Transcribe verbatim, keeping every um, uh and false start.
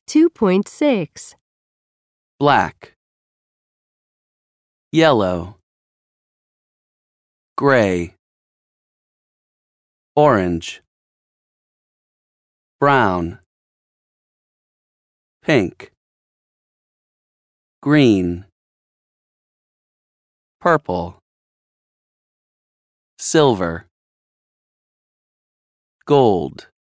two point six. Black, yellow, gray, orange, brown, pink, green, purple, silver, gold.